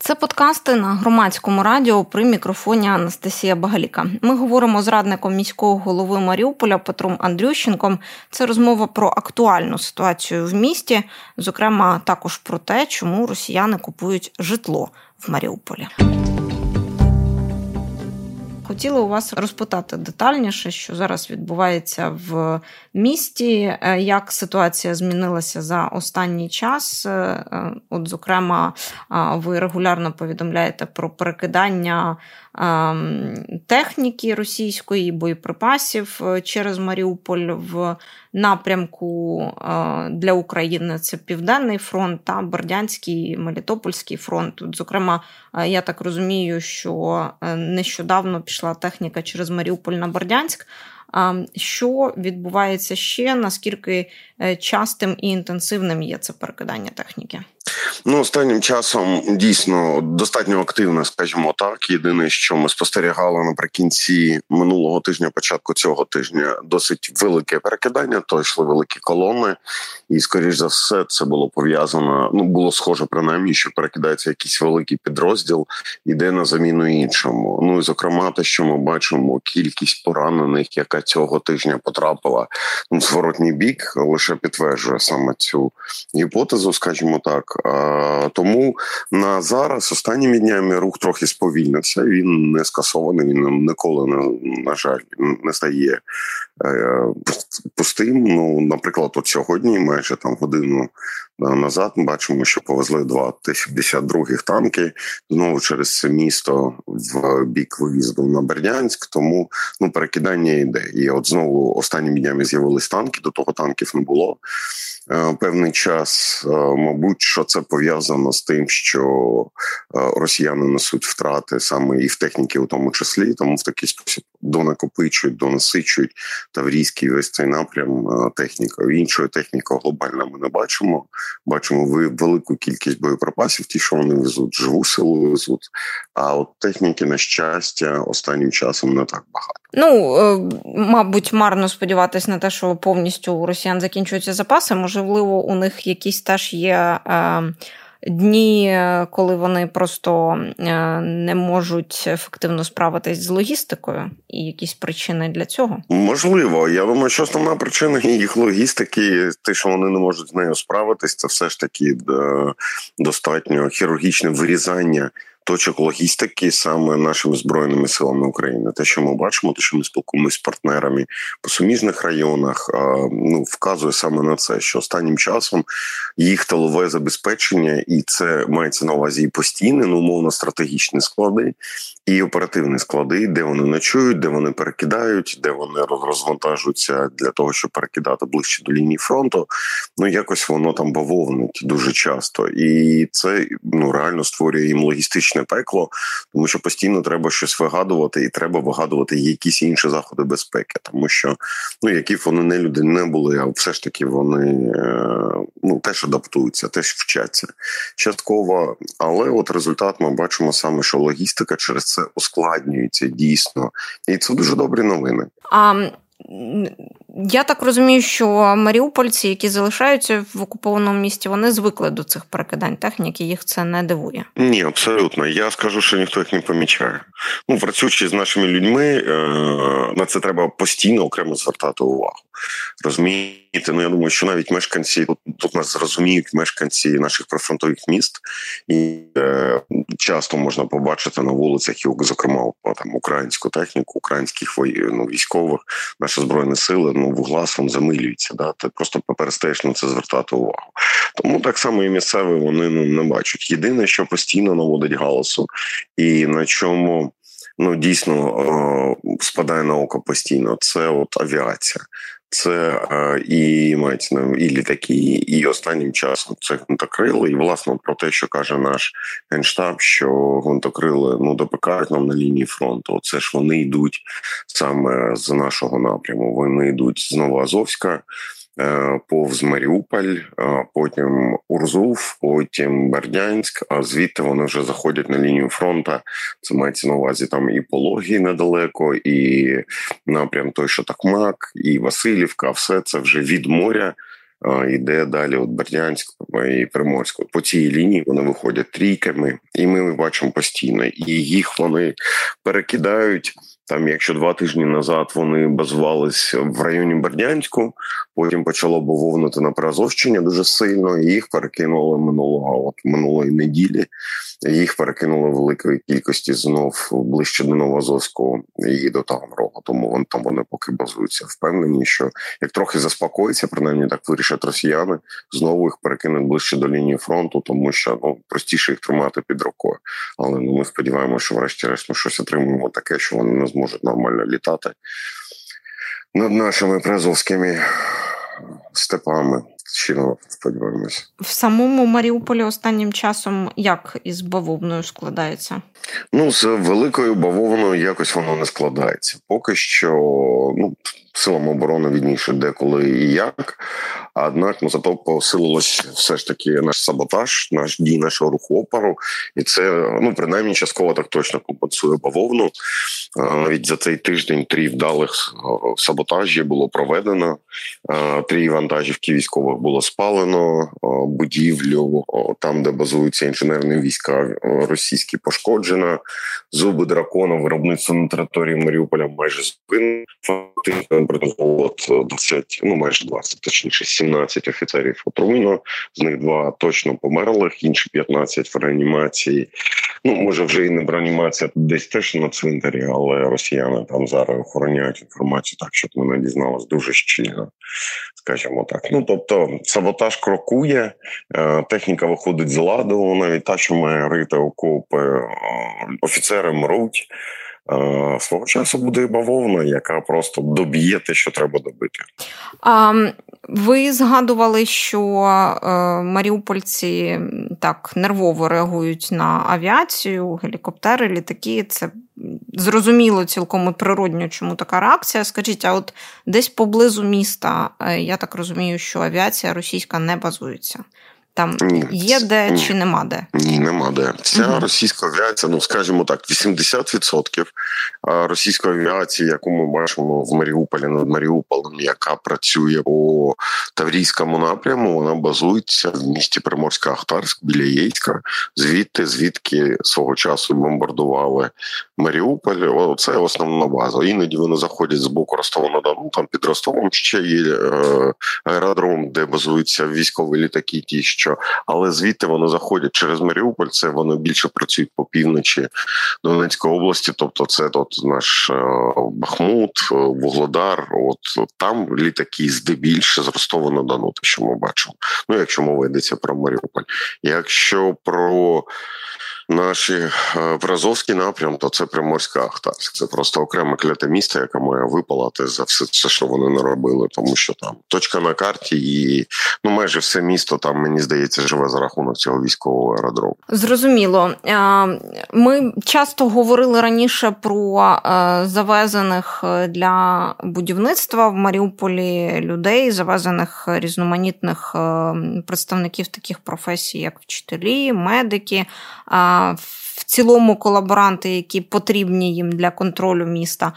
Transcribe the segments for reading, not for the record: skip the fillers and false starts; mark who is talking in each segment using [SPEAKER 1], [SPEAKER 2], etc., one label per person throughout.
[SPEAKER 1] Це подкасти на Громадському радіо при мікрофоні Анастасія Багаліка. Ми говоримо з радником міського голови Маріуполя Петром Андрющенком. Це розмова про актуальну ситуацію в місті, зокрема також про те, чому росіяни купують житло в Маріуполі. Хотіла у вас розпитати детальніше, що зараз відбувається в місті, як ситуація змінилася за останній час. От, зокрема, ви регулярно повідомляєте про перекидання техніки російської, боєприпасів через Маріуполь в напрямку для України. Це Південний фронт та Бердянський, Мелітопольський фронт. От, зокрема, я так розумію, що нещодавно пішла техніка через Маріуполь на Бердянськ. Що відбувається ще? Наскільки частим і інтенсивним є це перекидання техніки?
[SPEAKER 2] Останнім часом дійсно достатньо активно, скажімо так. Єдине, що ми спостерігали наприкінці минулого тижня, початку цього тижня, досить велике перекидання, то йшли великі колони, і, скоріш за все, це було пов'язано, було схоже принаймні, що перекидається якийсь великий підрозділ, іде на заміну іншому. І, зокрема, те, що ми бачимо, кількість поранених, яка цього тижня потрапила в зворотній бік, лише підтверджує саме цю гіпотезу, скажімо так. Тому на зараз останніми днями рух трохи сповільнився, він не скасований, він ніколи, на жаль, не стає пустим. Наприклад, от сьогодні, майже годину назад, ми бачимо, що повезли 2 Т-72 танки знову через це місто в бік виїзду на Бердянськ, тому перекидання йде. І от знову останніми днями з'явились танки, до того танків не було певний час. Мабуть, що це пов'язано з тим, що росіяни несуть втрати саме і в техніці у тому числі, тому в такий спосіб донакопичують, донасичують таврійський весь цей напрям технікою. Іншої техніки глобально ми не бачимо. Бачимо велику кількість боєприпасів, ті, що вони везуть, живу силу везуть. А от техніки, на щастя, останнім часом не так багато.
[SPEAKER 1] Мабуть, марно сподіватися на те, що повністю у росіян закінчуються запаси. Можливо, у них якісь теж є дні, коли вони просто не можуть ефективно справитись з логістикою, і якісь причини для цього?
[SPEAKER 2] Можливо. Я думаю, що основна причина їх логістики, те, що вони не можуть з нею справитись, це все ж таки достатньо хірургічне вирізання точок логістики саме нашими Збройними силами України. Те, що ми бачимо, те, що ми спілкуємося з партнерами по суміжних районах, вказує саме на це, що останнім часом їх тилове забезпечення, і це мається на увазі і постійне, умовно стратегічні склади, і оперативні склади, де вони ночують, де вони перекидають, де вони розвантажуються для того, щоб перекидати ближче до лінії фронту. Якось воно там бавовнить дуже часто. І це реально створює їм логістичне пекло, тому що постійно треба щось вигадувати, і треба вигадувати якісь інші заходи безпеки, тому що, які б вони не люди не були, а все ж таки вони теж адаптуються, теж вчаться частково, але от результат ми бачимо саме, що логістика через це ускладнюється дійсно, і це дуже добрі новини.
[SPEAKER 1] Я так розумію, що маріупольці, які залишаються в окупованому місті, вони звикли до цих перекидань техніки, їх це не дивує?
[SPEAKER 2] Ні, абсолютно. Я скажу, що ніхто їх не помічає. Працюючи з нашими людьми, на це треба постійно окремо звертати увагу. Розумієте? Я думаю, що навіть мешканці, тут нас зрозуміють мешканці наших прифронтових міст, і часто можна побачити на вулицях, зокрема, українську техніку, українських військових, наші Збройні сили, вугласом замилюються. Да? Ти просто перестаєш на це звертати увагу. Тому так само і місцеві вони не бачать. Єдине, що постійно наводить галасу, і на чому дійсно спадає на око постійно, це от авіація. Це і літаки, і останнім часом це гвинтокрили. І, власне, про те, що каже наш Генштаб, що гвинтокрили допекають нам на лінії фронту. Це ж вони йдуть саме з нашого напряму. Вони йдуть з Новоазовська, повз Маріуполь, потім Урзув, потім Бердянськ, а звідти вони вже заходять на лінію фронту. Це мається на увазі там і Пологи недалеко, і напрям той, що Токмак, і Василівка, все це вже від моря йде далі від Бердянського і Приморського. По цій лінії вони виходять трійками, і ми бачимо постійно. І їх вони перекидають. Там, якщо 2 тижні назад вони базувались в районі Бердянську, потім почало бавовнути на Приазовщині дуже сильно, і їх перекинули минулої неділі. Їх перекинули великої кількості знов ближче до Новоазовського і до Таганрога. Тому вони поки базуються. Впевнені, що як трохи заспокоїться, принаймні так вирішать росіяни, знову їх перекинуть ближче до лінії фронту, тому що простіше їх тримати під рукою. Але ми сподіваємося, що врешті-решт ми щось отримаємо таке, що вони не зможуть нормально літати над нашими приазовськими степами. Щиро сподіваємося.
[SPEAKER 1] В самому Маріуполі останнім часом як із бавовною складається?
[SPEAKER 2] З великою бавовною якось воно не складається. Поки що, силам оборони відніше деколи і як. Однак, зато посилилось все ж таки наш саботаж, дій нашого руху опору. І це, принаймні, частково так точно компенсує бавовну. Навіть за цей тиждень 3 вдалих саботажі було проведено. 3 вантажівки військових було спалено. Будівлю, там, де базуються інженерні війська російські, пошкоджено. Зуби дракона, виробництво на території Маріуполя майже зупинено. Майже 20, точніше 17 офіцерів отруєно, з них 2 точно померлих, інші 15 в реанімації. Може вже і не в реанімації, а десь теж на цвинтарі, але росіяни там зараз охороняють інформацію так, щоб ми не дізналися дуже щільно, скажімо так. Тобто саботаж крокує, техніка виходить з ладу, навіть та, що має рити окопи, офіцери мруть. Свого часу буде і бавовна, яка просто доб'є те, що треба добити.
[SPEAKER 1] Ви згадували, що маріупольці так нервово реагують на авіацію, гелікоптери, літаки. Це зрозуміло цілком і природньо, чому така реакція. Скажіть, а от десь поблизу міста, я так розумію, що авіація російська не базується? Там є де чи нема де?
[SPEAKER 2] Ні, нема де. Вся російська авіація, скажімо так, 80% російської авіації, яку ми бачимо в Маріуполі, над Маріуполем, яка працює по Таврійському напряму, вона базується в місті Приморсько-Ахтарськ, біля Єйська, звідки свого часу бомбардували Маріуполь. Це основна база. Іноді вони заходять з боку Ростова-на-Дону, там під Ростовом ще є аеродром, де базуються військові літаки, ті, що, але звідти вони заходять через Маріуполь, це вони більше працюють по півночі Донецької області, тобто це наш Бахмут, Вугледар, там літаки здебільше з Ростова-на-Дону, те, що ми бачимо. Якщо мова йдеться про Маріуполь. Якщо про наші Приазовський напрям, то це Приморсько-Ахтарськ. Це просто окреме кляте місто, яке має випалати за все, що вони наробили, тому що там точка на карті і майже все місто там, мені здається, живе за рахунок цього військового аеродрому.
[SPEAKER 1] Зрозуміло. Ми часто говорили раніше про завезених для будівництва в Маріуполі людей, завезених різноманітних представників таких професій, як вчителі, медики, в цілому колаборанти, які потрібні їм для контролю міста.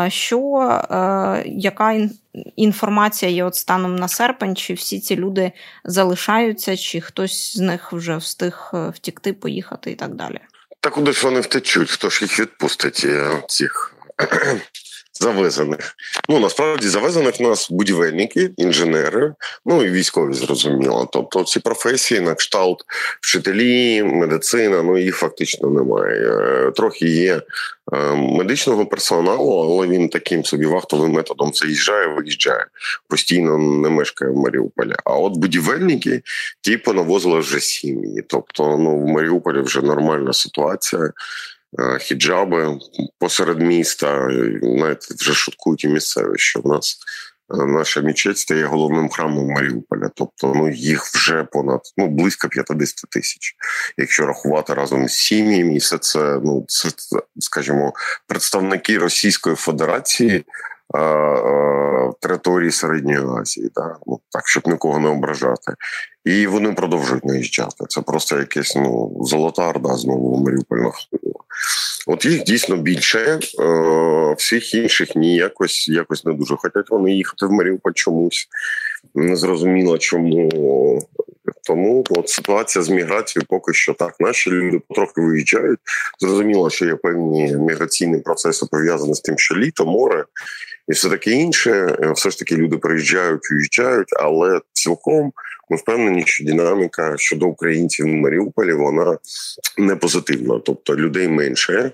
[SPEAKER 1] Яка інформація є станом на серпень? Чи всі ці люди залишаються, чи хтось з них вже встиг втікти, поїхати і так далі?
[SPEAKER 2] Та куди ж вони втечуть? Хто ж їх відпустить, цих завезених? Насправді, завезених в нас будівельники, інженери, і військові, зрозуміло. Тобто ці професії, на кшталт вчителі, медицина, їх фактично немає. Трохи є медичного персоналу, але він таким собі вахтовим методом заїжджає, виїжджає. Постійно не мешкає в Маріуполі. А от будівельники, ті понавозили вже сім'ї. Тобто, в Маріуполі вже нормальна ситуація. Хіджаби посеред міста, навіть вже шуткують і місцеві, що в нас наша мечеть стає головним храмом Маріуполя. Тобто, їх вже понад, близько 50 тисяч. Якщо рахувати разом з сім'ями, і все це, скажімо, представники Російської Федерації, території Середньої Азії, так, щоб нікого не ображати. І вони продовжують наїжджати. Це просто якась золота орда знову в Маріуполь нахлинула. От їх дійсно більше, всіх інших якось не дуже хочуть вони їхати в Маріуполь чомусь. Не зрозуміло, чому. Тому от ситуація з міграцією поки що так. Наші люди потрохи виїжджають. Зрозуміло, що є певні міграційні процеси пов'язані з тим, що літо, море і все таке інше. Все ж таки люди приїжджають, уїжджають, але цілком ми впевнені, що динаміка щодо українців в Маріуполі, вона не позитивна. Тобто людей менше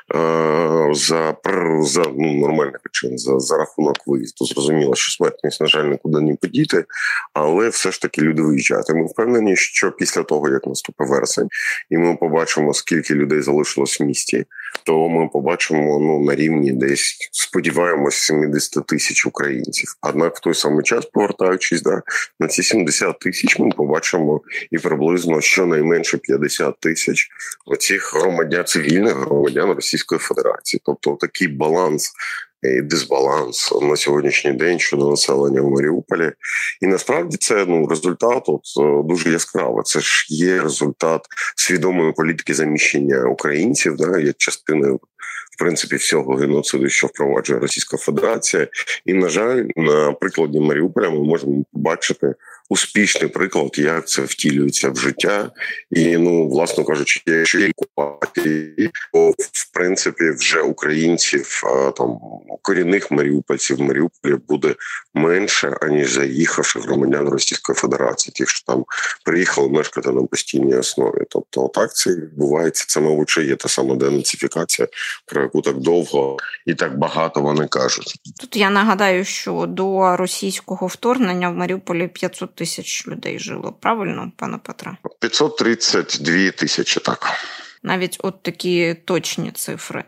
[SPEAKER 2] за нормальних причин, за рахунок виїзду. Зрозуміло, що смертність, на жаль, нікуди не подіти, але все ж таки люди виїжджають. Ми впевнені, що після того, як наступить вересень, і ми побачимо, скільки людей залишилось в місті, то ми побачимо на рівні десь, сподіваємось, 70 тисяч українців. Однак в той самий час, повертаючись на ці 70 тисяч, ми побачимо і приблизно щонайменше 50 тисяч оцих громадян, цивільних громадян Російської Федерації. Тобто такий баланс і дисбаланс на сьогоднішній день щодо населення в Маріуполі. І насправді це результат дуже яскравий. Це ж є результат свідомої політики заміщення українців, як частиною, в принципі, всього геноциду, що впроваджує Російська Федерація. І, на жаль, на прикладі Маріуполя ми можемо побачити успішний приклад, як це втілюється в життя. І, власно кажучи, якщо є окупації, то, в принципі, вже українців, корінних маріупольців в Маріуполі буде менше, аніж заїхавши громадян Російської Федерації, тих, що там приїхали мешкати на постійній основі. Тобто так це відбувається. Це, мабуть, є та сама денацифікація, про яку так довго і так багато вони кажуть.
[SPEAKER 1] Тут я нагадаю, що до російського вторгнення в Маріуполі 500 тисяч людей жило. Правильно, пане Петре?
[SPEAKER 2] 532 тисячі, так.
[SPEAKER 1] Навіть от такі точні цифри.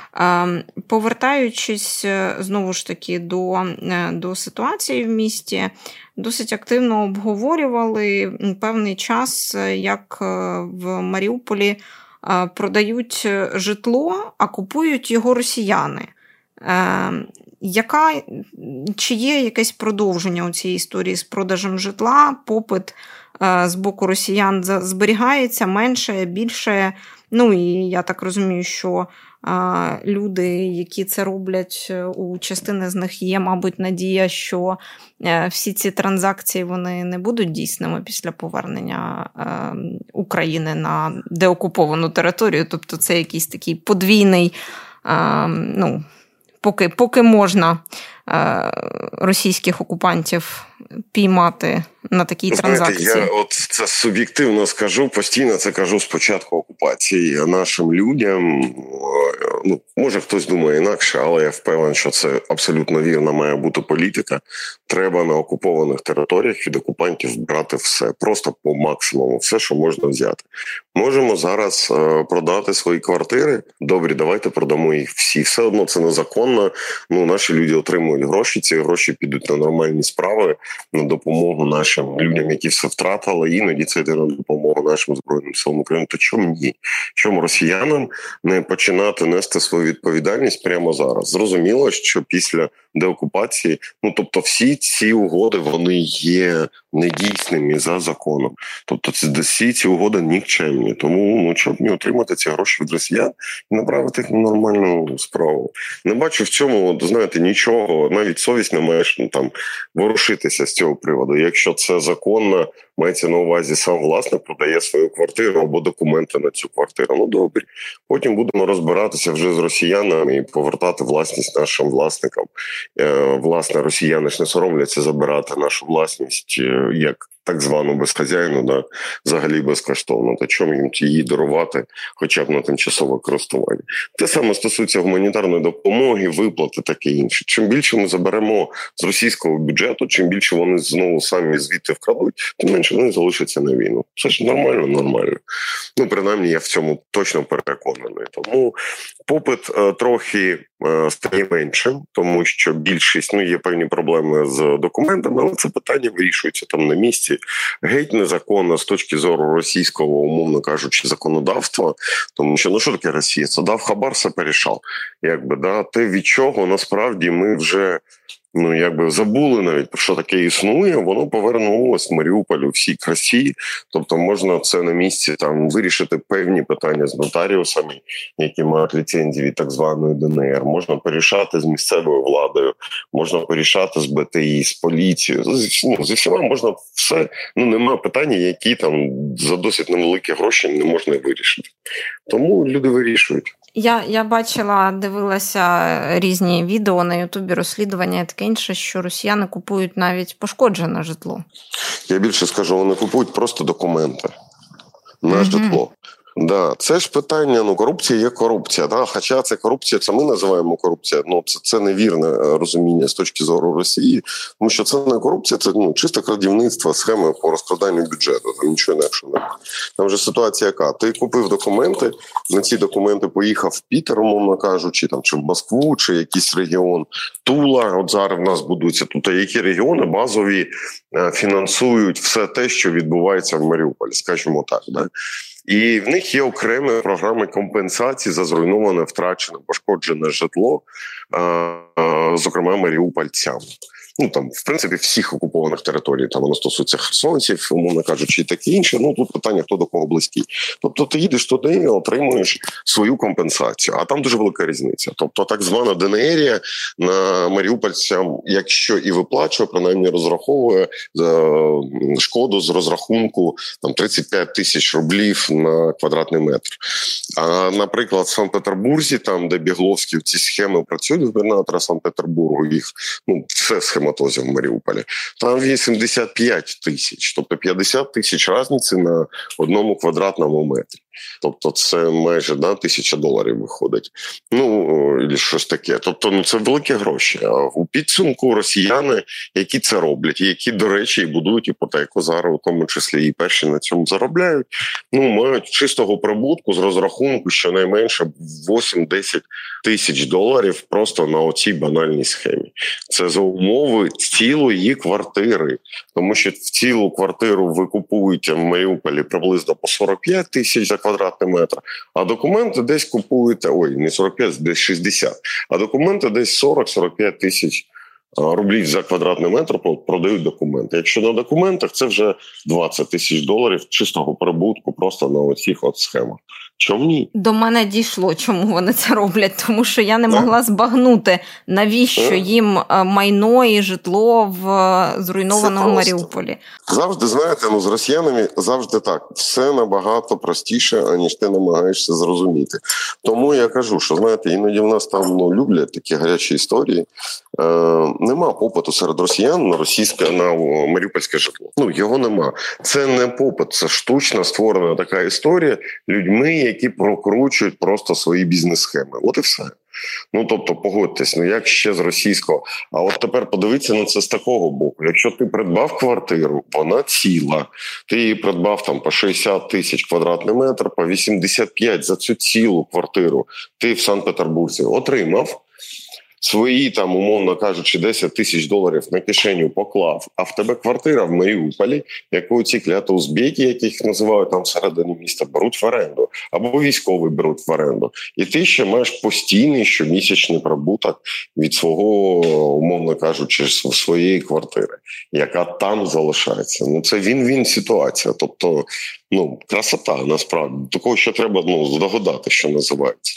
[SPEAKER 1] Повертаючись, знову ж таки, до ситуації в місті, досить активно обговорювали певний час, як в Маріуполі продають житло, а купують його росіяни. Чи є якесь продовження у цій історії з продажем житла? Попит з боку росіян зберігається менше, більше? І я так розумію, що люди, які це роблять, у частини з них є, мабуть, надія, що всі ці транзакції вони не будуть дійсними після повернення України на деокуповану територію. Тобто це якийсь такий подвійний, поки можна російських окупантів піймати на такій транзакції.
[SPEAKER 2] Я це суб'єктивно скажу, постійно це кажу з початку окупації нашим людям. Може хтось думає інакше, але я впевнений, що це абсолютно вірна має бути політика. Треба на окупованих територіях від окупантів брати все, просто по максимуму, все, що можна взяти. Можемо зараз продати свої квартири. Добре, давайте продамо їх всі. Все одно це незаконно. Наші люди отримують гроші, ці гроші підуть на нормальні справи, на допомогу нашим людям, які все втратили, іноді це йде на допомогу нашим Збройним силам України. То чому ні? Чому росіянам не починати нести свою відповідальність прямо зараз? Зрозуміло, що після деокупації, тобто всі ці угоди, вони є недійсними за законом. Тобто всі ці угоди нікчемні. Тому, щоб не отримати ці гроші від росіян і направити їх на нормальну справу. Не бачу в цьому, нічого, навіть совість не маєш ворушитися з цього приводу. Якщо це законно, мається на увазі сам власник продає свою квартиру або документи на цю квартиру. Добре. Потім будемо розбиратися вже з росіянами і повертати власність нашим власникам. Власне, росіяни ж не соромляться забирати нашу власність як так звану безхазяйну, взагалі безкоштовно. Та чому їм її дарувати хоча б на тимчасове користування? Те саме стосується гуманітарної допомоги, виплати, таке інше. Чим більше ми заберемо з російського бюджету, чим більше вони знову самі звідти вкрадуть, тим менше вони залишаться на війну. Це ж нормально. Принаймні, я в цьому точно переконаний. Тому попит трохи стає меншим, тому що більшість, є певні проблеми з документами, але це питання вирішується там на місці. Геть незаконно з точки зору російського, умовно кажучи, законодавства, тому що, що таке Росія? Це дав хабар, все порішав. Те, від чого насправді ми вже якби забули навіть, що таке існує, воно повернулось Маріуполю всій красі. Тобто можна це на місці там вирішити певні питання з нотаріусами, які мають ліцензії від так званої ДНР. Можна порішати з місцевою владою, можна порішати з БТІ, з поліцією. Зі всіма можна все. Немає питання, які там за досить невеликі гроші не можна вирішити. Тому люди вирішують.
[SPEAKER 1] Я бачила, дивилася різні відео на Ютубі, розслідування і таке інше, що росіяни купують навіть пошкоджене житло.
[SPEAKER 2] Я більше скажу, вони купують просто документи на житло. Да, це ж питання, корупція є корупція. Да? Хоча це корупція, це ми називаємо корупція, це невірне розуміння з точки зору Росії, тому що це не корупція, це чисте крадівництво, схеми по розкраданню бюджету, там нічого інакшого немає. Там вже ситуація яка? Ти купив документи, на ці документи поїхав в Пітер, умовно кажучи, там, чи в Москву, чи якийсь регіон Тула, от зараз в нас будується тут, а які регіони базові фінансують все те, що відбувається в Маріуполі, скажімо так, да? І в них є окремі програми компенсації за зруйноване, втрачене, пошкоджене житло, зокрема маріупольцям. Там, в принципі, всіх окупованих територій, там воно стосується херсонців, умовно кажучи, і таке інше. Тут питання, хто до кого близький. Тобто ти їдеш туди і отримуєш свою компенсацію. А там дуже велика різниця. Тобто так звана ДНРія на маріупольцям, якщо і виплачує, принаймні розраховує шкоду з розрахунку там 35 тисяч рублів на квадратний метр. А, наприклад, в Санкт-Петербурзі, там, де Бігловські ці схеми працюють, губернатора Санкт-Петербургу, їх, все схематозів в Маріуполі, там 85 тисяч, тобто 50 тисяч різниці на одному квадратному метрі. Тобто це майже $1000 виходить. І щось таке. Тобто це великі гроші. А у підсумку росіяни, які це роблять, які, до речі, і будують іпотеку зараз, у тому числі і перші на цьому заробляють, мають чистого прибутку з розрахунку щонайменше 8-10 тисяч доларів просто на оцій банальній схемі. Це за умови цілої квартири. Тому що в цілу квартиру ви купуєте в Маріуполі приблизно по 45 тисяч за квадратний метр, а документи десь купуєте, не 45, десь 60, а документи десь 40-45 тисяч рублів за квадратний метр продають документи. Якщо на документах, це вже 20 тисяч доларів чистого прибутку просто на оцих схемах. Чому ні?
[SPEAKER 1] До мене дійшло, чому вони це роблять, тому що я не могла збагнути, навіщо їм майно і житло в зруйнованому Маріуполі.
[SPEAKER 2] Завжди, знаєте, з росіянами завжди так. Все набагато простіше, аніж ти намагаєшся зрозуміти. Тому я кажу, що, знаєте, іноді в нас там люблять такі гарячі історії. Нема попиту серед росіян на маріупольське житло. Його нема. Це не попит, це штучно створена така історія людьми, які прокручують просто свої бізнес-схеми. От і все. Тобто, погодьтесь, як ще з російського. А от тепер подивіться на це з такого боку. Якщо ти придбав квартиру, вона ціла, ти її придбав там по 60 тисяч квадратний метр, по 85 за цю цілу квартиру ти в Санкт-Петербурзі отримав, свої, там, умовно кажучи, 10 тисяч доларів на кишеню поклав, а в тебе квартира в Маріуполі, яку ці кляті узбеки, яких називають там всередині міста, беруть в оренду, або військові беруть в оренду. І ти ще маєш постійний щомісячний прибуток від свого, умовно кажучи, своєї квартири, яка там залишається. Це він-він ситуація. Тобто, красота, насправді. Такого, що треба здогадати, що називається.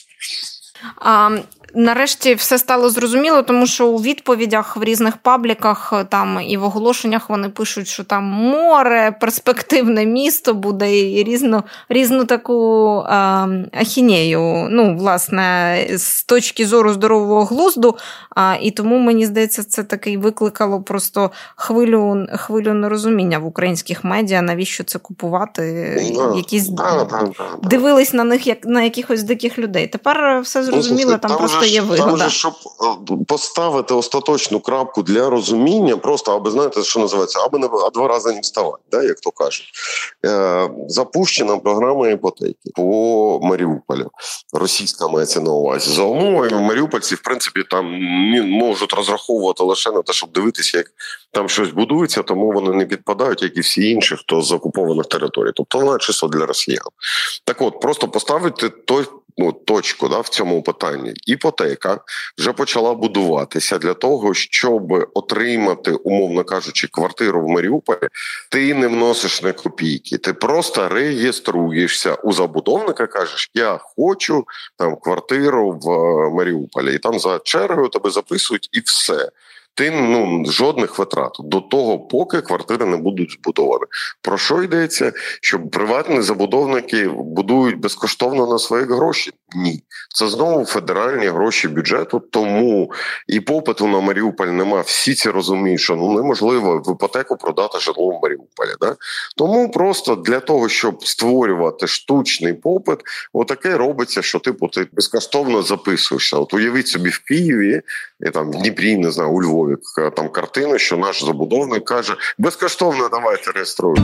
[SPEAKER 1] Нарешті все стало зрозуміло, тому що у відповідях в різних пабліках там і в оголошеннях вони пишуть, що там море, перспективне місто буде і різну таку ахінею, власне, з точки зору здорового глузду. І тому, мені здається, це такий викликало просто хвилю нерозуміння в українських медіа, навіщо це купувати. Дивились на них як на якихось диких людей. Тепер все зрозуміло, там просто є вигода.
[SPEAKER 2] Там же, щоб поставити остаточну крапку для розуміння, просто, аби, знаєте, що називається, аби не два рази не вставати, як то кажуть. Запущена програма іпотеки по Маріуполю. Російська мається на увазі. За умовами маріупольці, в принципі, там можуть розраховувати лише на те, щоб дивитися, як там щось будується, тому вони не підпадають, як і всі інші, хто з окупованих територій. Тобто вона чисто для росіян. Так от, просто поставити той точку в цьому питанні. Іпотека вже почала будуватися для того, щоб отримати, умовно кажучи, квартиру в Маріуполі, ти не вносиш на копійки, ти просто реєструєшся у забудовника, кажеш, я хочу квартиру в Маріуполі, і там за чергою тебе записують і все. Ти жодних витрат до того, поки квартири не будуть збудовані. Про що йдеться? Що приватні забудовники будують безкоштовно на свої гроші? Ні. Це знову федеральні гроші бюджету, тому і попиту на Маріуполь нема. Всі ці розуміють, що неможливо в іпотеку продати житло в Маріуполі. Да? Тому просто для того, щоб створювати штучний попит, отаке робиться, що ти безкоштовно записуєшся. От уявіть собі в Києві, і в Дніпрі, не знаю, у Львові, там картина, що наш забудовник каже, безкоштовно давайте реєструємо.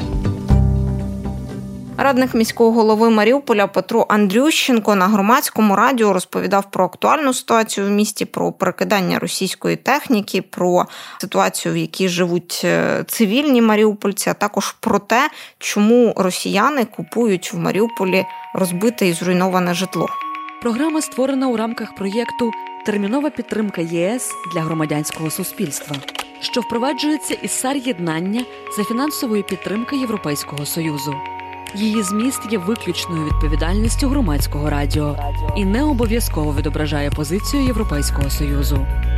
[SPEAKER 1] Радник міського голови Маріуполя Петро Андрющенко на громадському радіо розповідав про актуальну ситуацію в місті, про перекидання російської техніки, про ситуацію, в якій живуть цивільні маріупольці, а також про те, чому росіяни купують в Маріуполі розбите і зруйноване житло.
[SPEAKER 3] Програма створена у рамках проєкту «Термінова підтримка ЄС для громадянського суспільства», що впроваджується із САР-єднання за фінансової підтримки Європейського Союзу. Її зміст є виключною відповідальністю громадського радіо і не обов'язково відображає позицію Європейського Союзу.